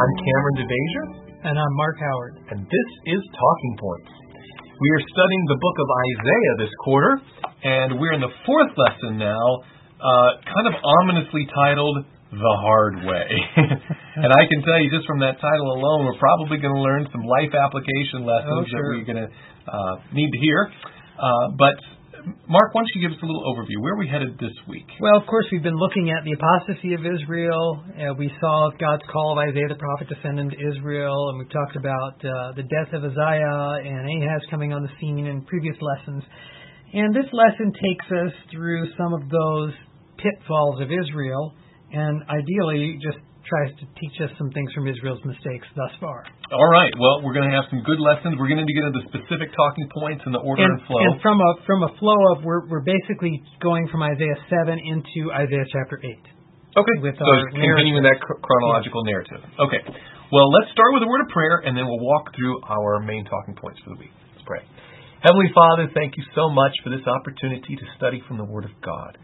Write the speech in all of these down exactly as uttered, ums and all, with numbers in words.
I'm Cameron DeVasia. And I'm Mark Howard. And this is Talking Points. We are studying the book of Isaiah this quarter, and we're in the fourth lesson now, uh, kind of ominously titled, The Hard Way. And I can tell you just from that title alone, we're probably going to learn some life application lessons oh, sure. that we're going to uh, need to hear. Uh, but Mark, why don't you give us a little overview? Where are we headed this week? Well, of course, we've been looking at the apostasy of Israel. Uh, we saw God's call of Isaiah the prophet to send him to Israel, and we've talked about uh, the death of Uzziah and Ahaz coming on the scene in previous lessons. And this lesson takes us through some of those pitfalls of Israel, and ideally just tries to teach us some things from Israel's mistakes thus far. All right. Well, we're going to have some good lessons. We're going to get into the specific talking points and the order and, and flow. And from a from a flow of, we're we're basically going from Isaiah seven into Isaiah chapter eight. Okay. With so our continuing that chronological yes. narrative. Okay. Well, let's start with a word of prayer, and then we'll walk through our main talking points for the week. Let's pray. Heavenly Father, thank you so much for this opportunity to study from the Word of God.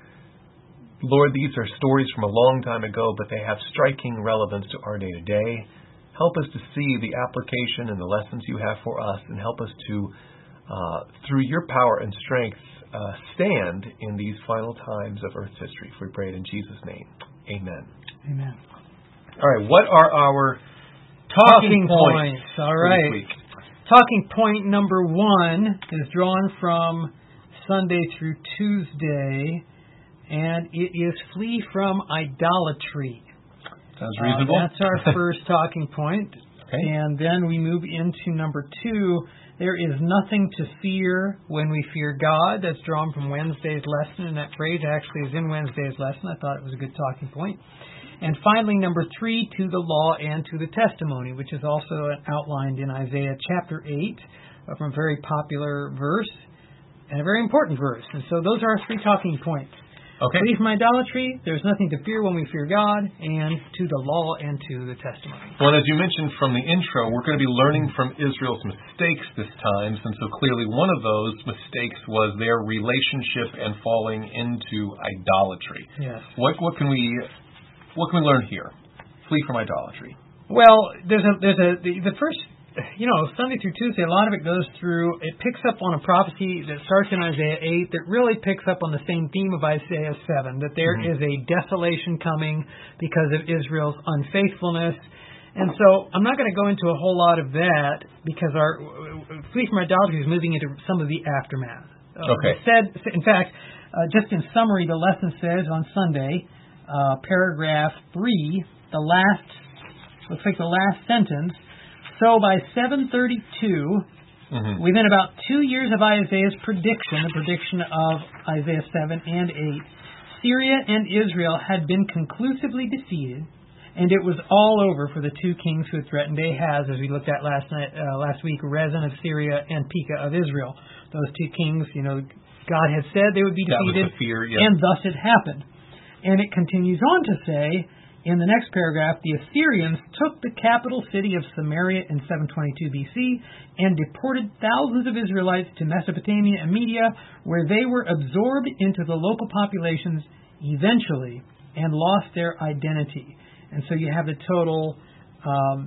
Lord, these are stories from a long time ago, but they have striking relevance to our day-to-day. Help us to see the application and the lessons you have for us, and help us to, uh, through your power and strength, uh, stand in these final times of Earth's history. For we pray it in Jesus' name. Amen. Amen. All right, what are our talking, talking points? points? All right. For this week? Talking point number one is drawn from Sunday through Tuesday, and it is flee from idolatry. Sounds reasonable. Uh, that's our first talking point. Okay. And then we move into number two. There is nothing to fear when we fear God. That's drawn from Wednesday's lesson, and that phrase actually is in Wednesday's lesson. I thought it was a good talking point. And finally, number three, to the law and to the testimony, which is also outlined in Isaiah chapter eight, uh, from a very popular verse and a very important verse. And so those are our three talking points. Okay. Flee from idolatry, there's nothing to fear when we fear God, and to the law and to the testimony. Well, as you mentioned from the intro, we're going to be learning from Israel's mistakes this time, since so clearly one of those mistakes was their relationship and falling into idolatry. Yes. What what can we what can we learn here? Flee from idolatry. Well, there's a there's a the, the first. You know, Sunday through Tuesday, a lot of it goes through, it picks up on a prophecy that starts in Isaiah eight that really picks up on the same theme of Isaiah seven, that there mm-hmm. is a desolation coming because of Israel's unfaithfulness. And so I'm not going to go into a whole lot of that because our flee from idolatry is moving into some of the aftermath. Okay. Uh, said, in fact, uh, just in summary, the lesson says on Sunday, uh, paragraph three, the last, looks like the last sentence, so by seven thirty-two, mm-hmm. within about two years of Isaiah's prediction, the prediction of Isaiah seven and eight, Syria and Israel had been conclusively defeated, and it was all over for the two kings who had threatened Ahaz, as we looked at last night, uh, last week, Rezin of Syria and Pekah of Israel. Those two kings, you know, God had said they would be defeated, that was the fear, yeah. and thus it happened. And it continues on to say, in the next paragraph, the Assyrians took the capital city of Samaria in seven twenty-two B C and deported thousands of Israelites to Mesopotamia and Media, where they were absorbed into the local populations eventually and lost their identity. And so you have the total um,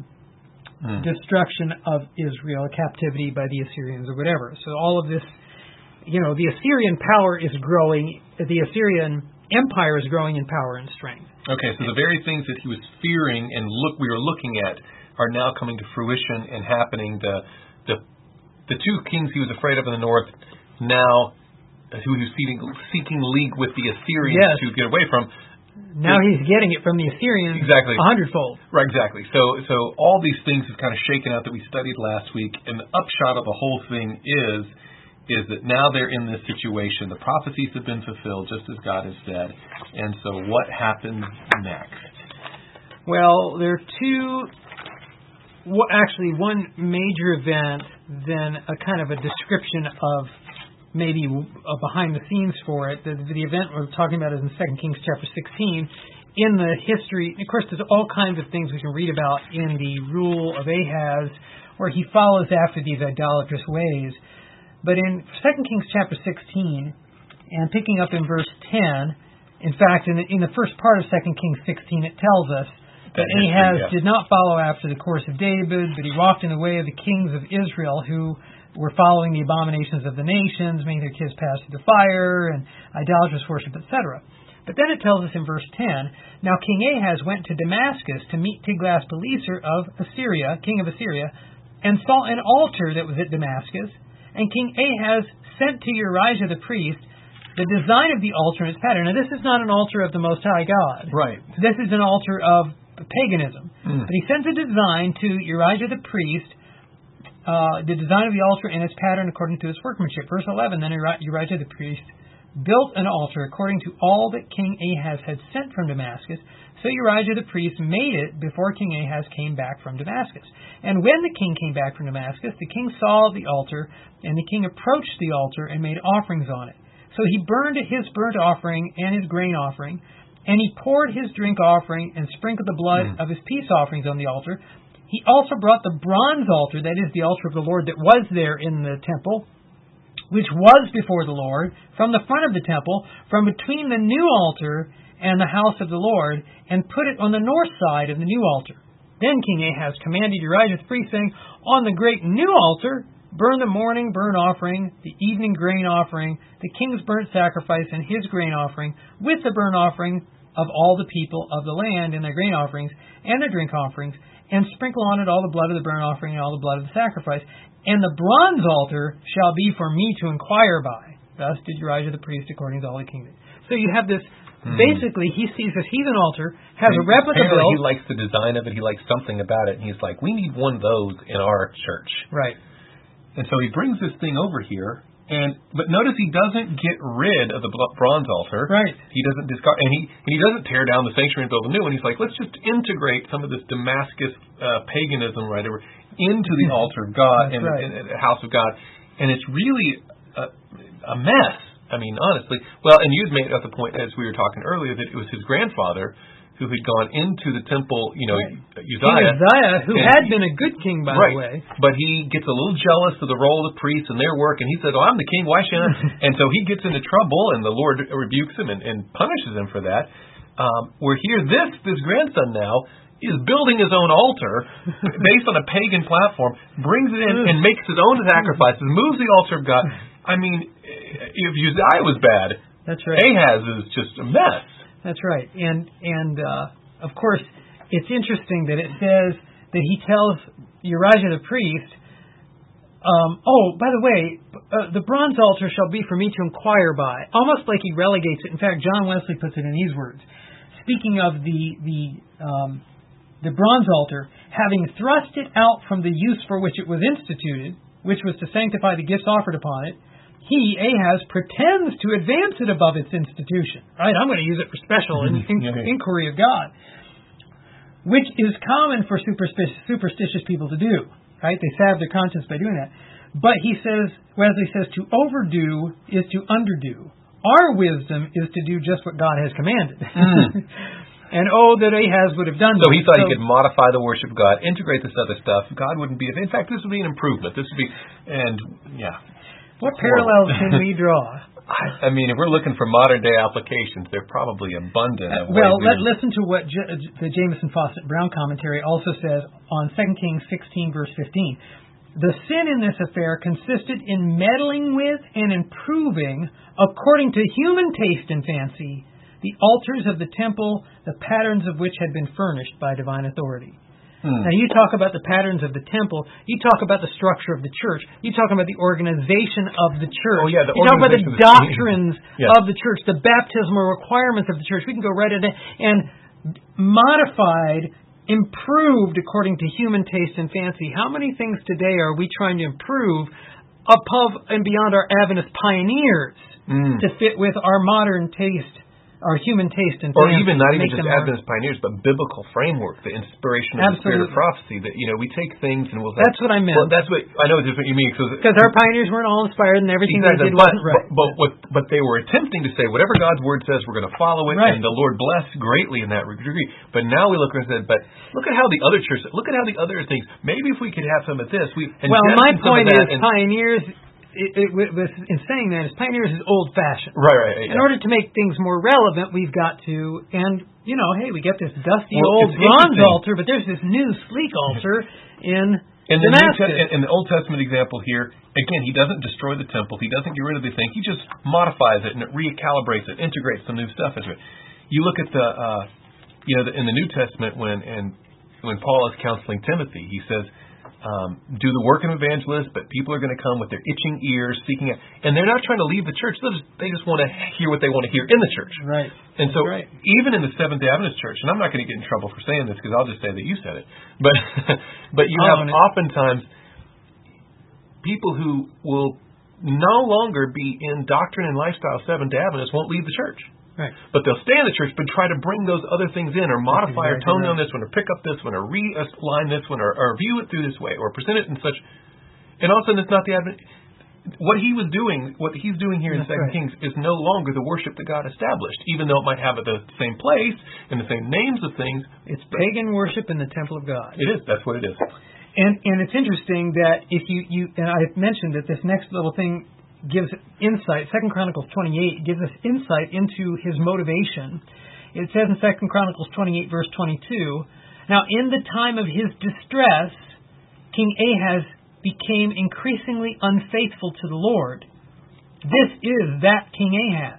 mm. destruction of Israel, captivity by the Assyrians or whatever. So all of this, you know, the Assyrian power is growing, the Assyrian empire is growing in power and strength. Okay, so the very things that he was fearing and look we were looking at are now coming to fruition and happening. The the the two kings he was afraid of in the north, now who he was seeking, seeking league with the Assyrians yes. to get away from. Now he's getting it from the Assyrians exactly. a hundredfold. Right, exactly. So so all these things have kind of shaken out that we studied last week, and the upshot of the whole thing is is that now they're in this situation. The prophecies have been fulfilled, just as God has said. And so what happens next? Well, there are two, well, actually one major event, then a kind of a description of maybe a behind the scenes for it. The, the event we're talking about is in Second Kings chapter sixteen. In the history, of course, there's all kinds of things we can read about in the rule of Ahaz, where he follows after these idolatrous ways. But in Second Kings chapter sixteen, and picking up in verse ten, in fact, in the, in the first part of Second Kings sixteen, it tells us But Ahaz yeah. did not follow after the course of David, but he walked in the way of the kings of Israel who were following the abominations of the nations, making their kids pass through the fire, and idolatrous worship, et cetera. But then it tells us in verse ten, now King Ahaz went to Damascus to meet Tiglath-Pileser of Assyria, king of Assyria, and saw an altar that was at Damascus. And King Ahaz sent to Urijah the priest the design of the altar and its pattern. Now, this is not an altar of the Most High God. Right. This is an altar of paganism. Mm. But he sends a design to Urijah the priest, uh, the design of the altar and its pattern according to its workmanship. Verse eleven, then Urijah the priest built an altar according to all that King Ahaz had sent from Damascus. So Urijah the priest made it before King Ahaz came back from Damascus. And when the king came back from Damascus, the king saw the altar, and the king approached the altar and made offerings on it. So he burned his burnt offering and his grain offering, and he poured his drink offering and sprinkled the blood mm. of his peace offerings on the altar. He also brought the bronze altar, that is the altar of the Lord that was there in the temple, which was before the Lord, from the front of the temple, from between the new altar and the house of the Lord, and put it on the north side of the new altar. Then King Ahaz commanded Urijah the priest, saying, on the great new altar, burn the morning burnt offering, the evening grain offering, the king's burnt sacrifice, and his grain offering, with the burnt offering of all the people of the land, and their grain offerings, and their drink offerings, and sprinkle on it all the blood of the burnt offering, and all the blood of the sacrifice. And the bronze altar shall be for me to inquire by. Thus did Urijah the priest according to all the kingdom. So you have this, hmm. basically, he sees this heathen altar, has and a replica built. He likes the design of it, he likes something about it, and he's like, we need one of those in our church. Right. And so he brings this thing over here, and but notice he doesn't get rid of the bronze altar. Right. He doesn't discard, and he and he doesn't tear down the sanctuary and build a new one. He's like, let's just integrate some of this Damascus uh, paganism, right, into the altar of God and, right. and, and the house of God, and it's really a, a mess. I mean, honestly. Well, and you'd made up the point as we were talking earlier that it was his grandfather who had gone into the temple, you know, right. Uzziah. Uzziah, who had he, been a good king, by right. the way. But he gets a little jealous of the role of the priests and their work, and he says, oh, I'm the king, why shouldn't I? And so he gets into trouble, and the Lord rebukes him and, and punishes him for that. Um, where here, this, this grandson now is building his own altar based on a pagan platform, brings it in and makes his own sacrifices, moves the altar of God. I mean, if Uzziah was bad, that's right. Ahaz is just a mess. That's right. And, and uh, of course, it's interesting that it says that he tells Urijah the priest, um, oh, by the way, uh, the bronze altar shall be for me to inquire by. Almost like he relegates it. In fact, John Wesley puts it in these words. Speaking of the, the, um, the bronze altar, having thrust it out from the use for which it was instituted, which was to sanctify the gifts offered upon it, he, Ahaz, pretends to advance it above its institution. Right? I'm going to use it for special in, in, inquiry of God, which is common for superstitious, superstitious people to do. Right? They salve their conscience by doing that. But he says, Wesley says, to overdo is to underdo. Our wisdom is to do just what God has commanded. Mm. And oh, that Ahaz would have done so. So he thought so, he could modify the worship of God, integrate this other stuff. God wouldn't be. In fact, this would be an improvement. This would be, and yeah. What parallels can we draw? I, I mean, if we're looking for modern day applications, they're probably abundant. Of well, let, listen to what J- the Jamieson Fawcett Brown commentary also says on Second Kings sixteen, verse fifteen. The sin in this affair consisted in meddling with and improving, according to human taste and fancy, the altars of the temple, the patterns of which had been furnished by divine authority. Hmm. Now, you talk about the patterns of the temple. You talk about the structure of the church. You talk about the organization of the church. Oh, yeah, the you talk about the doctrines yes. of the church, the baptismal requirements of the church. We can go right into and modified, improved according to human taste and fancy. How many things today are we trying to improve above and beyond our Adventist pioneers mm. to fit with our modern taste? Our human taste and or even not even just Adventist pioneers, but biblical framework, the inspiration of the spirit of prophecy. That you know, we take things and we'll. That's what I meant. Well, that's what I know. That's what you mean because our pioneers weren't all inspired and everything exactly, they did but, wasn't right. But, but what but they were attempting to say, whatever God's word says, we're going to follow it, right. and the Lord blessed greatly in that degree. But now we look and said, but look at how the other churches, look at how the other things. Maybe if we could have some of this, we. And well, my point is, and, pioneers it, it, it, in saying that, is pioneers is old-fashioned. Right, right. right in yeah. order to make things more relevant, we've got to, and, you know, hey, we get this dusty well, old bronze altar, but there's this new sleek altar in in the, Damascus. New Te- in the Old Testament example here, again, he doesn't destroy the temple. He doesn't get rid of the thing. He just modifies it and it recalibrates it, integrates some new stuff into it. You look at the, uh, you know, the, in the New Testament when and when Paul is counseling Timothy, he says, Um, do the work of an evangelist, but people are going to come with their itching ears, seeking it, and they're not trying to leave the church. They just, they just want to hear what they want to hear in the church. Right. And so, right. even in the Seventh-day Adventist Church, and I'm not going to get in trouble for saying this because I'll just say that you said it, but but you have oftentimes people who will no longer be in doctrine and lifestyle Seventh-day Adventists won't leave the church. Right. But they'll stay in the church, but try to bring those other things in, or modify or tone down this one, or pick up this one, or realign this one, or, or view it through this way, or present it in such. And all of a sudden, it's not the Advent. What he was doing, what he's doing here in That's Second right. Kings, is no longer the worship that God established, even though it might have the same place and the same names of things. It's pagan worship in the temple of God. It is. That's what it is. And and it's interesting that if you you and I've mentioned that this next little thing gives insight. Second Chronicles twenty-eight gives us insight into his motivation. It says in Second Chronicles twenty-eight, verse twenty-two, now in the time of his distress, King Ahaz became increasingly unfaithful to the Lord. This is that King Ahaz.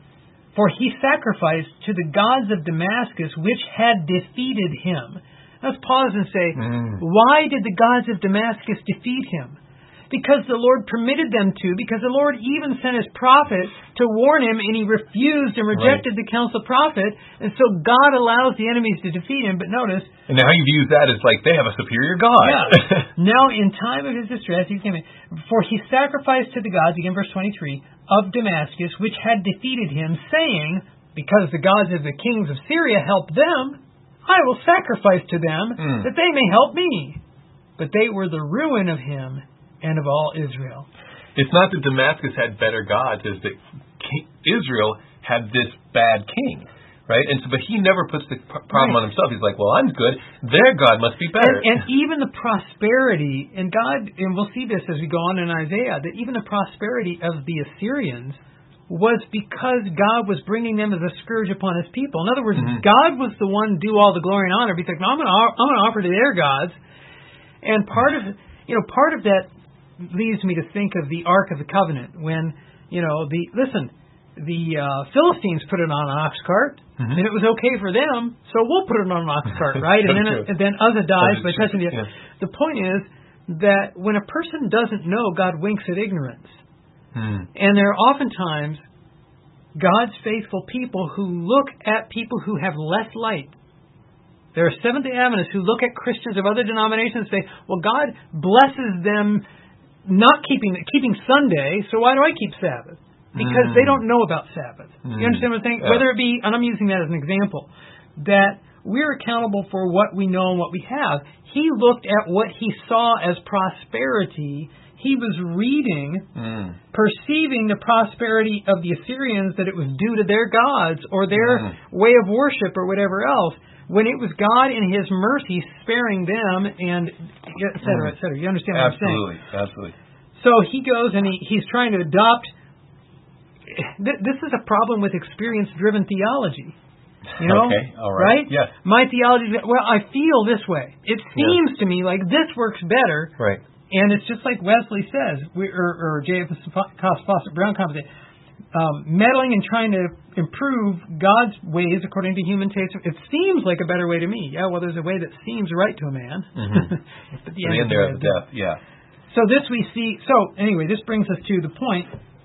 For he sacrificed to the gods of Damascus, which had defeated him. Let's pause and say, mm. why did the gods of Damascus defeat him? Because the Lord permitted them to, because the Lord even sent his prophet to warn him, and he refused and rejected right. the counsel of prophet, and so God allows the enemies to defeat him. But notice... And now he views that as like they have a superior God. Yeah. Now in time of his distress, he came in, for he sacrificed to the gods, again verse twenty-three, of Damascus, which had defeated him, saying, because the gods of the kings of Syria helped them, I will sacrifice to them, mm. that they may help me. But they were the ruin of him and of all Israel. It's not that Damascus had better gods, it's that King Israel had this bad king, right? And so, but he never puts the problem right. on himself. He's like, well, I'm good. Their God must be better. And, and even the prosperity, and God, and we'll see this as we go on in Isaiah, that even the prosperity of the Assyrians was because God was bringing them as a scourge upon his people. In other words, mm-hmm. God was the one do all the glory and honor. He's like, no, I'm going to I'm going to offer to their gods. And part of, you know, part of that leads me to think of the Ark of the Covenant when, you know, the listen, the uh, Philistines put it on an ox cart, mm-hmm. and it was okay for them, so we'll put it on an ox cart, right? and then and then Uzzah dies by touching the. Yeah. The point is that when a person doesn't know, God winks at ignorance, mm. and there are oftentimes God's faithful people who look at people who have less light. There are Seventh-day Adventists who look at Christians of other denominations and say, well, God blesses them not keeping keeping Sunday, so why do I keep Sabbath? Because mm. they don't know about Sabbath. Mm. You understand what I'm saying? Yeah. Whether it be, and I'm using that as an example, that we're accountable for what we know and what we have. He looked at what he saw as prosperity. He was reading, mm. perceiving the prosperity of the Assyrians, that it was due to their gods or their mm. way of worship or whatever else, when it was God in his mercy sparing them, and et cetera, et cetera. You understand what absolutely, I'm saying? Absolutely, absolutely. So he goes and he, he's trying to adopt... Th- this is a problem with experience-driven theology. You know? Okay, all right. Right? Yes. My theology is, well, I feel this way. It seems yes. to me like this works better. Right. And it's just like Wesley says, we, or, or J F Fawcett Brown commented, Um, meddling and trying to improve God's ways according to human taste. It seems like a better way to me. Yeah, well, there's a way that seems right to a man. Mm-hmm. At the end, the end there of death, yeah. So this we see. So anyway, this brings us to the point.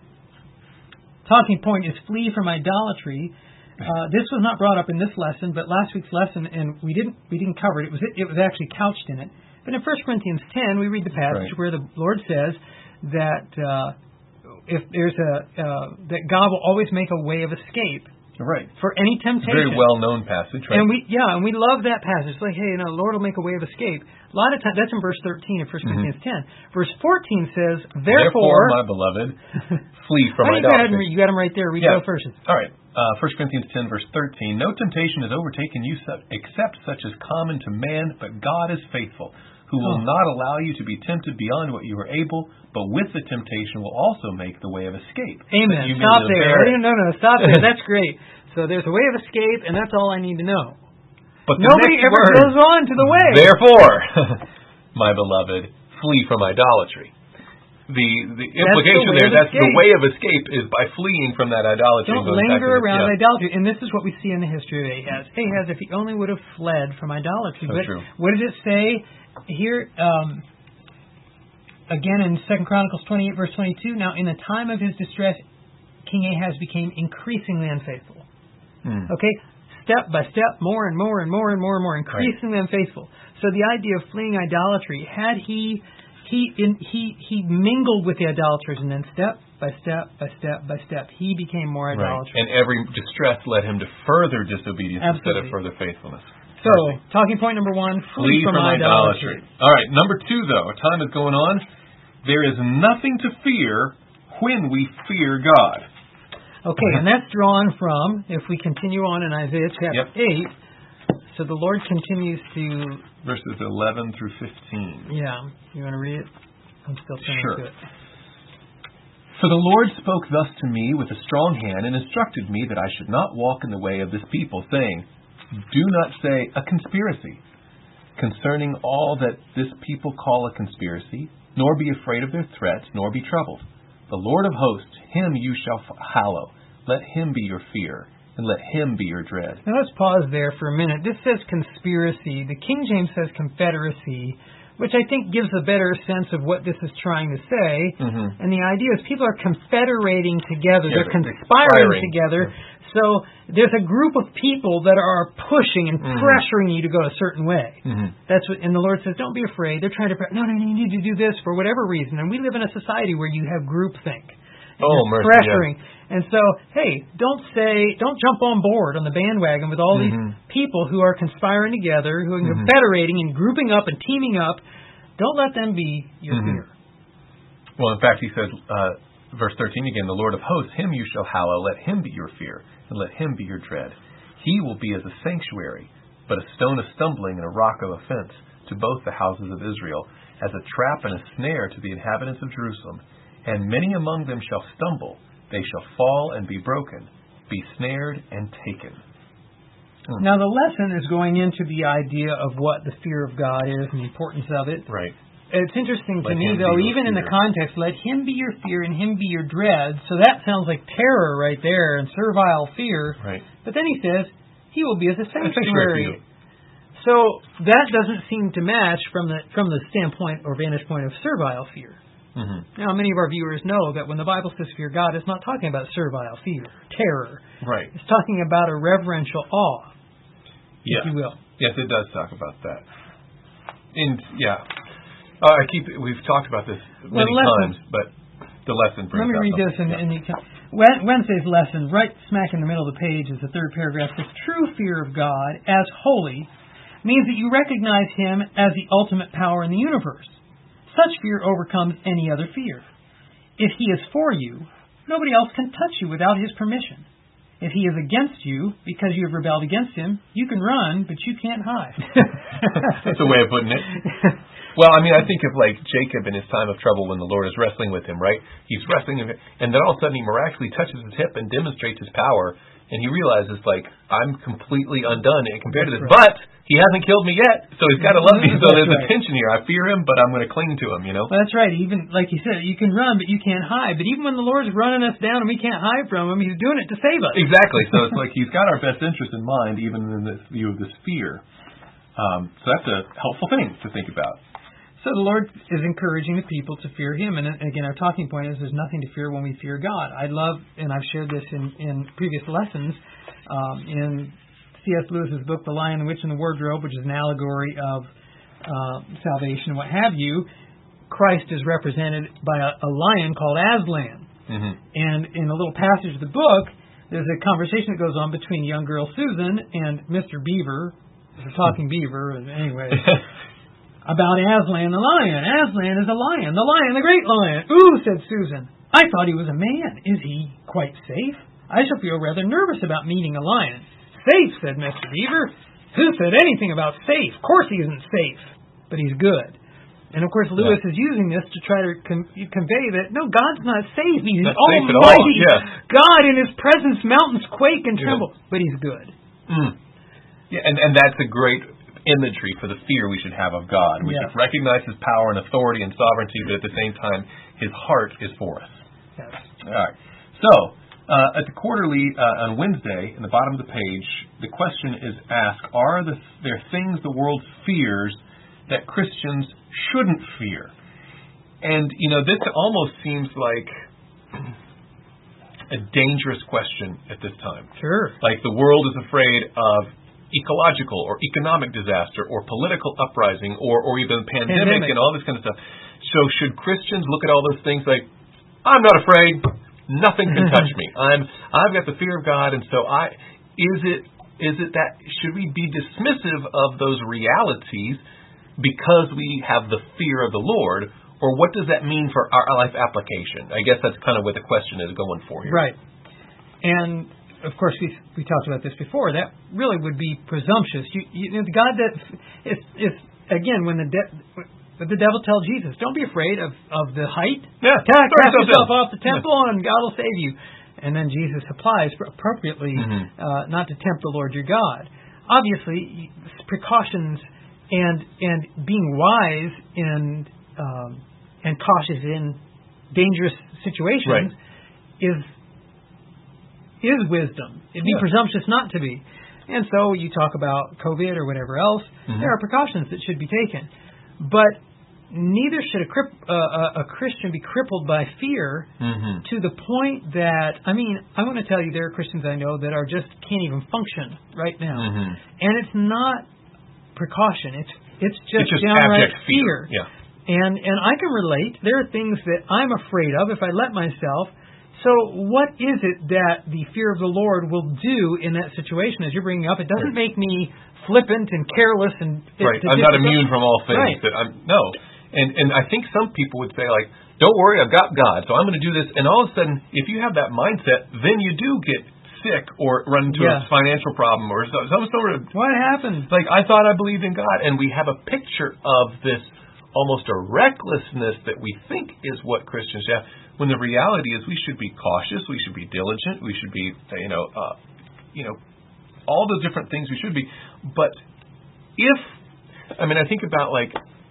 Talking point is flee from idolatry. Uh, this was not brought up in this lesson, but last week's lesson, and we didn't we didn't cover it. It was it was actually couched in it. But in First Corinthians ten, we read the passage right. where the Lord says that. Uh, If there's a uh, that God will always make a way of escape, right, for any temptation. Very well known passage, right? And we yeah, and we love that passage. It's like, hey, you know, the Lord will make a way of escape. A lot of times that's in verse thirteen of First Corinthians mm-hmm. ten. Verse fourteen says, therefore, therefore my beloved, flee from idolatry. idolatry. You, you got them right there. Read yeah. those verses. All right. Uh, First Corinthians ten, verse thirteen. No temptation has overtaken you except such as common to man, but God is faithful, who will Oh. not allow you to be tempted beyond what you are able, but with the temptation will also make the way of escape. Amen. You may Stop bear there. it. No, no, stop there. That's great. So there's a way of escape, and that's all I need to know. But the Nobody next ever word, goes on to the way. Therefore, my beloved, flee from idolatry. The the implication the there, that's escape. the way of escape is by fleeing from that idolatry. Don't and going back linger to the- around yeah. idolatry. And this is what we see in the history of Ahaz. Ahaz, if he only would have fled from idolatry. So but true. what does it say here? Um, again in Second Chronicles twenty-eight, verse twenty-two, now in the time of his distress, King Ahaz became increasingly unfaithful. Hmm. Okay? Step by step, more and more and more and more and more, increasingly unfaithful. So the idea of fleeing idolatry, had he he in, he he mingled with the idolaters, and then step by step by step by step, he became more Right. idolatrous. And every distress led him to further disobedience instead of Absolutely. further faithfulness. So, talking point number one, flee, Flee from, idolatry. idolatry. All right, number two, though, our time is going on. There is nothing to fear when we fear God. Okay, and that's drawn from, if we continue on in Isaiah chapter Yep. eight, so the Lord continues to, Verses eleven through fifteen. yeah, you want to read it? I'm still turning Sure. to it. For the Lord spoke thus to me with a strong hand and instructed me that I should not walk in the way of this people, saying, do not say a conspiracy concerning all that this people call a conspiracy, nor be afraid of their threats, nor be troubled. The Lord of hosts, him you shall hallow. Let him be your fear, and let him be your dread. Now let's pause there for a minute. This says conspiracy. The King James says confederacy, which I think gives a better sense of what this is trying to say. Mm-hmm. And the idea is people are confederating together. Yeah, they're they're conspiring conspiring. together. So there's a group of people that are pushing and Mhm. pressuring you to go a certain way. Mm-hmm. That's what, and the Lord says, don't be afraid. They're trying to, pre- no, no, no, you need to do this for whatever reason. And we live in a society where you have groupthink. And Oh, you're mercy, pressuring. And so, hey, don't say, don't jump on board on the bandwagon with all Mhm. these people who are conspiring together, who are Mhm. confederating and grouping up and teaming up. Don't let them be your Mhm. fear. Well, in fact, he says, uh, verse thirteen again, the Lord of hosts, him you shall hallow, let him be your fear, and let him be your dread. He will be as a sanctuary, but a stone of stumbling and a rock of offense to both the houses of Israel, as a trap and a snare to the inhabitants of Jerusalem. And many among them shall stumble, they shall fall and be broken, be snared and taken. Hmm. Now, the lesson is going into the idea of what the fear of God is and the importance of it. Right. It's interesting to Let me, him though, be your even in the fear. context, let him be your fear and him be your dread. So that sounds like terror right there and servile fear. Right. But then he says, he will be as a sanctuary sanctuary. for you. So that doesn't seem to match from the from the standpoint or vantage point of servile fear. Mm-hmm. Now, many of our viewers know that when the Bible says fear God, it's not talking about servile fear, terror. Right. It's talking about a reverential awe, Yeah. if you will. Yes, it does talk about that. And yeah, uh, I keep. We've talked about this Well, many lesson- times, but the lesson brings Let me out read this, something. and, Yeah. and you can. Wed- Wednesday's lesson, right smack in the middle of the page, is the third paragraph. Says, true fear of God as holy means that you recognize Him as the ultimate power in the universe. Such fear overcomes any other fear. If He is for you, nobody else can touch you without His permission. If He is against you, because you have rebelled against Him, you can run, but you can't hide. That's a way of putting it. Well, I mean, I think of like Jacob in his time of trouble when the Lord is wrestling with him, right? He's wrestling, and then all of a sudden he miraculously touches his hip and demonstrates his power, and he realizes, like, I'm completely undone compared to this. That's right. But he hasn't killed me yet, so he's got to love me. So That's there's a right. tension here. I fear him, but I'm going to cling to him, you know? Well, that's right. Even like you said, you can run, but you can't hide. But even when the Lord's running us down and we can't hide from Him, He's doing it to save us. Exactly. So it's like he's got our best interest in mind, even in this view of this fear. Um, so that's a helpful thing to think about. So the Lord is encouraging the people to fear Him. And again, our talking point is there's nothing to fear when we fear God. I love, and I've shared this in, in previous lessons, um, in C S Lewis's book, The Lion, the Witch, and the Wardrobe, which is an allegory of uh, salvation and what have you. Christ is represented by a, a lion called Aslan. Mm-hmm. And in a little passage of the book, there's a conversation that goes on between young girl Susan and Mister Beaver, the talking beaver, anyway, about Aslan the lion. Aslan is a lion, the lion, the great lion. Ooh, said Susan, I thought he was a man. Is he quite safe? I shall feel rather nervous about meeting a lion. Safe, said Mister Beaver. Who said anything about safe? Of course he isn't safe, but he's good. And, of course, Lewis yeah. is using this to try to con- convey that, no, God's not safe. He's not almighty. Safe at all. Yeah. God, in His presence, mountains quake and tremble. Yeah. But He's good. Mm. Yeah, and, and that's a great imagery for the fear we should have of God. We yeah. should recognize His power and authority and sovereignty, but at the same time, His heart is for us. Yes. All right. So, uh, at the quarterly uh, on Wednesday, in the bottom of the page, the question is asked, are the, there things the world fears that Christians shouldn't fear? And, you know, this almost seems like a dangerous question at this time. Sure. Like the world is afraid of ecological or economic disaster or political uprising or, or even pandemic, pandemic and all this kind of stuff. So should Christians look at all those things like, I'm not afraid, nothing can touch me. I'm I've got the fear of God, and so I is it is it that should we be dismissive of those realities because we have the fear of the Lord, or what does that mean for our life application? I guess that's kind of what the question is going for here. Right. And of course, we we talked about this before. That really would be presumptuous. You, you know, the God that is is again when the de- when the devil tells Jesus, "Don't be afraid of, of the height. Yeah, cast yourself down. off the temple, yeah. and God will save you." And then Jesus applies appropriately mm-hmm. uh, not to tempt the Lord your God. Obviously, precautions and and being wise in um, and cautious in dangerous situations right. is is wisdom. It'd be yeah. presumptuous not to be. And so you talk about COVID or whatever else. Mm-hmm. There are precautions that should be taken, but neither should a, crip, uh, a Christian be crippled by fear mm-hmm. to the point that, I mean, I want to tell you there are Christians I know that are just can't even function right now. Mm-hmm. And it's not precaution. It's it's just, it's just downright abject fear. fear. Yeah. And, and I can relate. There are things that I'm afraid of if I let myself. So what is it that the fear of the Lord will do in that situation as you're bringing up? It doesn't right. make me flippant and careless and right. I'm not immune from all things. Right. That I'm no. And and I think some people would say, like, don't worry, I've got God, so I'm going to do this. And all of a sudden, if you have that mindset, then you do get sick or run into yeah. a financial problem or some, some sort of... What happened? Like, I thought I believed in God. And we have a picture of this almost a recklessness that we think is what Christians have, when the reality is we should be cautious, we should be diligent, we should be, you know, uh, you know, all those different things we should be. But if, I mean, I think about, like,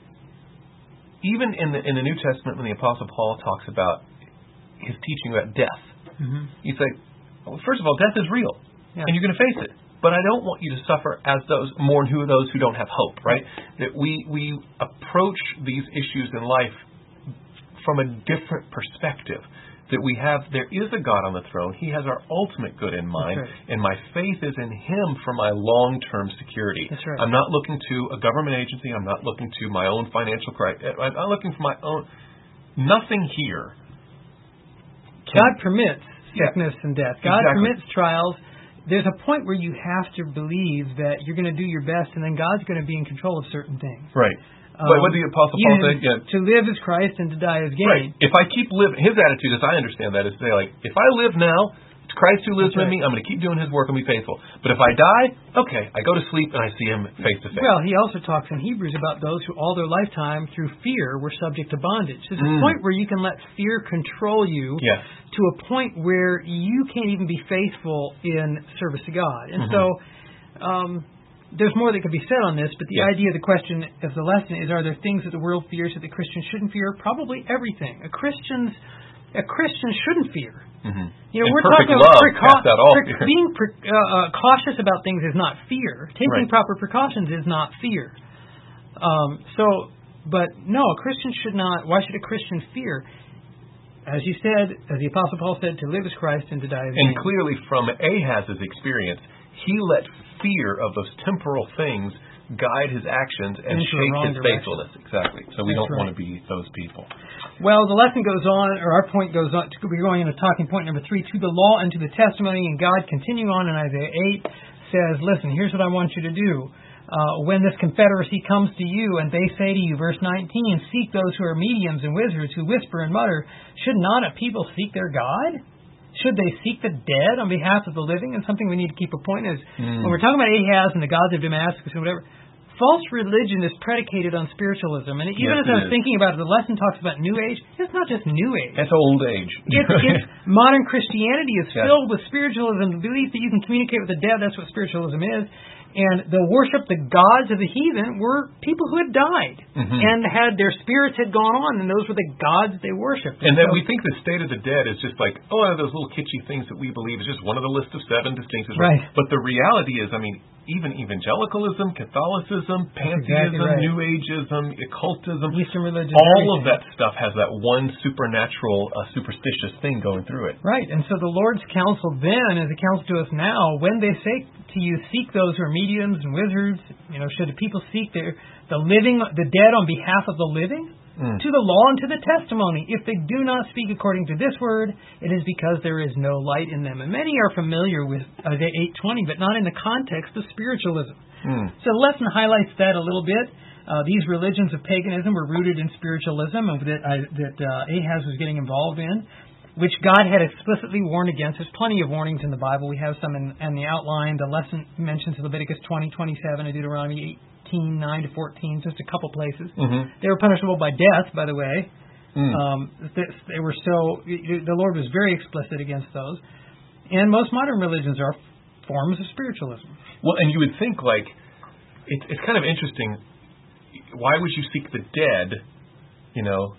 even in the in the New Testament, when the Apostle Paul talks about his teaching about death, mm-hmm. he's like, well, first of all, death is real, yeah. and you're going to face it. But I don't want you to suffer as those mourn who those who don't have hope, right? That we we approach these issues in life from a different perspective. That we have, there is a God on the throne. He has our ultimate good in mind, right. and my faith is in Him for my long-term security. That's right. I'm not looking to a government agency. I'm not looking to my own financial crisis. I'm not looking for my own. Nothing here. God permits sickness yeah. and death. God exactly. permits trials. There's a point where you have to believe that you're going to do your best, and then God's going to be in control of certain things. Right. Um, but what did the Apostle Paul say? Yeah. To live is Christ and to die is gain. Right. If I keep living, his attitude, as I understand that, is to say, like, if I live now, it's Christ who lives That's in right. me. I'm going to keep doing His work and be faithful. But if I die, okay, I go to sleep and I see Him face to face. Well, he also talks in Hebrews about those who all their lifetime through fear were subject to bondage. There's mm. a point where you can let fear control you yes. to a point where you can't even be faithful in service to God. And mm-hmm. so um, there's more that could be said on this, but the yes. idea of the question of the lesson is, are there things that the world fears that the Christian shouldn't fear? Probably everything. A Christian's A Christian shouldn't fear. Mm-hmm. You know, and we're perfect talking love about preca- casts out all pre- fear. being pre- uh, uh, cautious about things is not fear. Taking right. proper precautions is not fear. Um, so, but no, a Christian should not. Why should a Christian fear? As you said, as the Apostle Paul said, to live is Christ and to die is gain. And clearly, from Ahaz's experience, he let fear of those temporal things guide his actions and Into shape his direction. faithfulness. Exactly. So we That's don't right. want to be those people. Well, the lesson goes on, or our point goes on. We're going into talking point number three, to the law and to the testimony. And God, continuing on in Isaiah eight, says, listen, here's what I want you to do. Uh, when this confederacy comes to you and they say to you, verse nineteen, seek those who are mediums and wizards who whisper and mutter, should not a people seek their God? Should they seek the dead on behalf of the living? And something we need to keep a point is, mm. when we're talking about Ahaz and the gods of Damascus and whatever, false religion is predicated on spiritualism. And even yes, as I was is. thinking about it, the lesson talks about New Age. It's not just New Age. It's old age. It's, it's modern Christianity is Yeah. filled with spiritualism, the belief that you can communicate with the dead. That's what spiritualism is. And the worship, the gods of the heathen, were people who had died Mm-hmm. and had their spirits had gone on, and those were the gods they worshipped. And then so, we think the state of the dead is just like, oh, one of those little kitschy things that we believe is just one of the list of seven distinctions. Right. But the reality is, I mean, even evangelicalism, Catholicism, pantheism, exactly right. New Ageism, occultism, Eastern religion, all of everything. that stuff has that one supernatural, uh, superstitious thing going through it. Right, and so the Lord's counsel then is a counsel to us now. When they say to you, seek those who are mediums and wizards, you know, should the people seek their, the living, the dead on behalf of the living? Mm. To the law and to the testimony. If they do not speak according to this word, it is because there is no light in them. And many are familiar with Isaiah eight twenty, but not in the context of spiritualism. Mm. So the lesson highlights that a little bit. Uh, these religions of paganism were rooted in spiritualism, and that, uh, that uh, Ahaz was getting involved in, which God had explicitly warned against. There's plenty of warnings in the Bible. We have some in, in the outline. The lesson mentions Leviticus twenty, twenty-seven, and Deuteronomy eighteen, nine to fourteen, just a couple places. Mm-hmm. They were punishable by death, by the way. Mm. Um, they, they were so, the Lord was very explicit against those. And most modern religions are forms of spiritualism. Well, and you would think, like, it, it's kind of interesting. Why would you seek the dead, you know,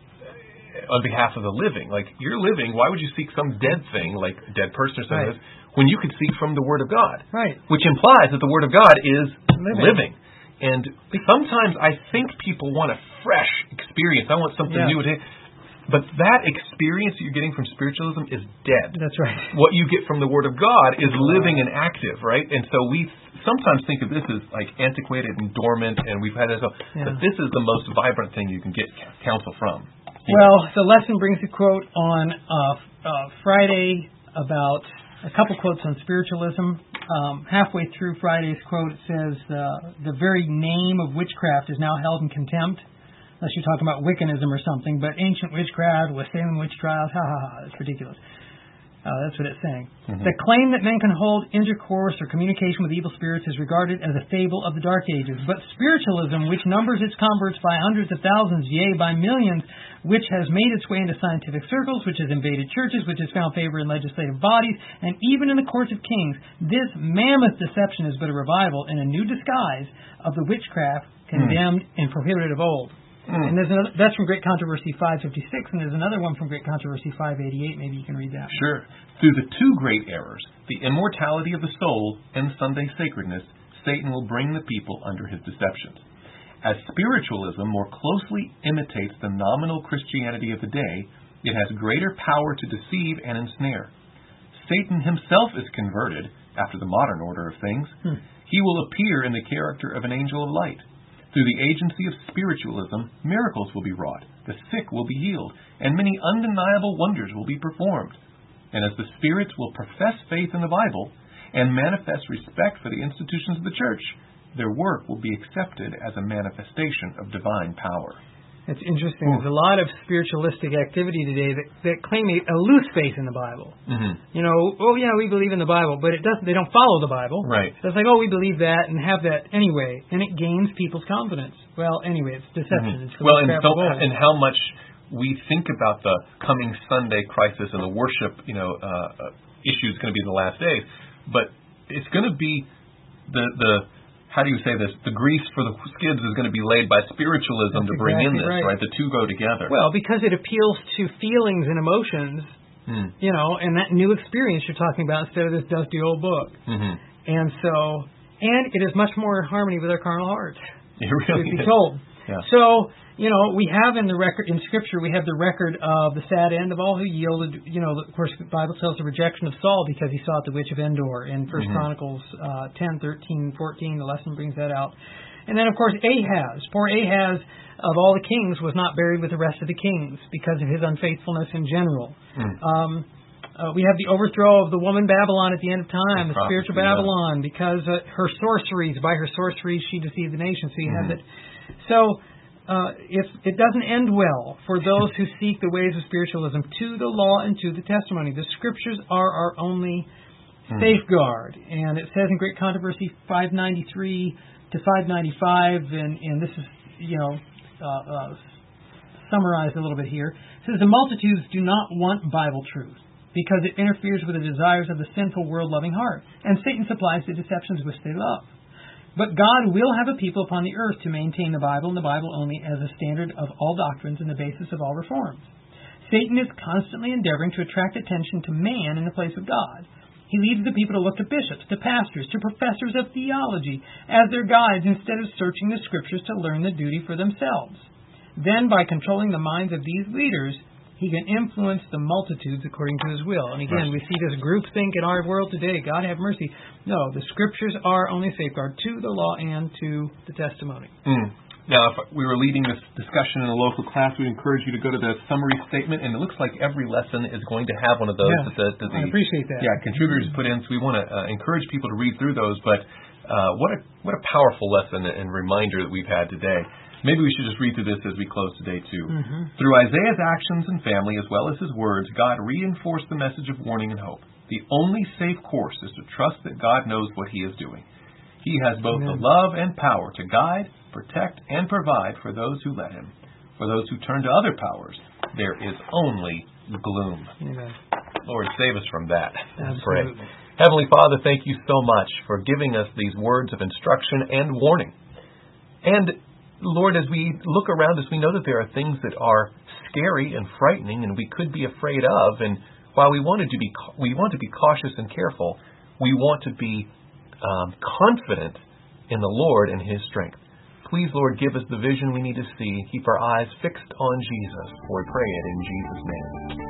on behalf of the living? Like, you're living, why would you seek some dead thing, like a dead person or something, Right. when you could seek from the Word of God? Right. Which implies that the Word of God is Living. living. And sometimes I think people want a fresh experience. I want something Yeah. new. But that experience that you're getting from spiritualism is dead. That's right. What you get from the Word of God is living and active, right? And so we sometimes think of this as like antiquated and dormant, and we've had this, Yeah. but this is the most vibrant thing you can get counsel from. Well, the lesson brings a quote on uh, uh, Friday about a couple quotes on spiritualism. Um, halfway through Friday's quote, it says, uh, the very name of witchcraft is now held in contempt. Unless you're talking about Wiccanism or something, but ancient witchcraft, Westphalian witch trials, ha ha ha, that's ridiculous. Uh, that's what it's saying. Mm-hmm. The claim that men can hold intercourse or communication with evil spirits is regarded as a fable of the Dark Ages. But spiritualism, which numbers its converts by hundreds of thousands, yea, by millions, which has made its way into scientific circles, which has invaded churches, which has found favor in legislative bodies, and even in the courts of kings, this mammoth deception is but a revival in a new disguise of the witchcraft condemned mm. and prohibited of old. Mm. And there's another, that's from Great Controversy five fifty-six, and there's another one from Great Controversy five eighty-eight. Maybe you can read that. Sure. Through the two great errors, the immortality of the soul and Sunday sacredness, Satan will bring the people under his deceptions. As spiritualism more closely imitates the nominal Christianity of the day, it has greater power to deceive and ensnare. Satan himself is converted, after the modern order of things. Hmm. He will appear in the character of an angel of light. Through the agency of spiritualism, miracles will be wrought, the sick will be healed, and many undeniable wonders will be performed. And as the spirits will profess faith in the Bible and manifest respect for the institutions of the church, their work will be accepted as a manifestation of divine power. It's interesting. There's a lot of spiritualistic activity today that, that claim a, a loose faith in the Bible. Mm-hmm. You know, oh yeah, we believe in the Bible, but it doesn't. They don't follow the Bible. Right. So it's like, oh, we believe that and have that anyway, and it gains people's confidence. Well, anyway, it's deception. Mm-hmm. It's well, and, so, and how much we think about the coming Sunday crisis and the worship, you know, uh, issue is going to be in the last days, but it's going to be the the. How do you say this? The grease for the skids is going to be laid by spiritualism. That's to bring exactly in this, right. right? The two go together. Well, because it appeals to feelings and emotions, mm. you know, and that new experience you're talking about instead of this dusty old book. Mm-hmm. And so, and it is much more in harmony with our carnal hearts. It really is. Be told. Yeah. So, you know, we have in the record in Scripture, we have the record of the sad end of all who yielded. You know, of course, the Bible tells the rejection of Saul because he sought the witch of Endor in First mm-hmm. Chronicles uh, ten, thirteen, fourteen. The lesson brings that out. And then, of course, Ahaz. Poor Ahaz, of all the kings, was not buried with the rest of the kings because of his unfaithfulness in general. Mm. Um, uh, we have the overthrow of the woman Babylon at the end of time, the, the spiritual Babylon, yeah. because uh, her sorceries, by her sorceries, she deceived the nation. So you mm-hmm. have it. So. Uh, if it doesn't end well for those who seek the ways of spiritualism to the law and to the testimony. The Scriptures are our only hmm. safeguard. And it says in Great Controversy five ninety-three, to five ninety-five, and, and this is, you know, uh, uh, summarized a little bit here. It says, the multitudes do not want Bible truth because it interferes with the desires of the sinful, world-loving heart, and Satan supplies the deceptions which they love. But God will have a people upon the earth to maintain the Bible, and the Bible only, as a standard of all doctrines and the basis of all reforms. Satan is constantly endeavoring to attract attention to man in the place of God. He leads the people to look to bishops, to pastors, to professors of theology as their guides instead of searching the Scriptures to learn the duty for themselves. Then, by controlling the minds of these leaders, he can influence the multitudes according to his will. And again, we see this groupthink in our world today. God have mercy. No, the Scriptures are only safeguard to the law and to the testimony. Mm. Now, if we were leading this discussion in a local class, we'd encourage you to go to the summary statement, and it looks like every lesson is going to have one of those. Yes, that the, that the, I appreciate that. Yeah, contributors put in, so we want to uh, encourage people to read through those. But uh, what a what a powerful lesson and reminder that we've had today. Maybe we should just read through this as we close today, too. Mm-hmm. Through Isaiah's actions and family, as well as his words, God reinforced the message of warning and hope. The only safe course is to trust that God knows what he is doing. He has both Amen. the love and power to guide, protect, and provide for those who let him. For those who turn to other powers, there is only gloom. Amen. Lord, save us from that. Let's pray. Absolutely. Heavenly Father, thank you so much for giving us these words of instruction and warning. And Lord, as we look around us, we know that there are things that are scary and frightening and we could be afraid of. And while we wanted to be, we want to be cautious and careful, we want to be um, confident in the Lord and his strength. Please, Lord, give us the vision we need to see. Keep our eyes fixed on Jesus. For we pray it in Jesus' name.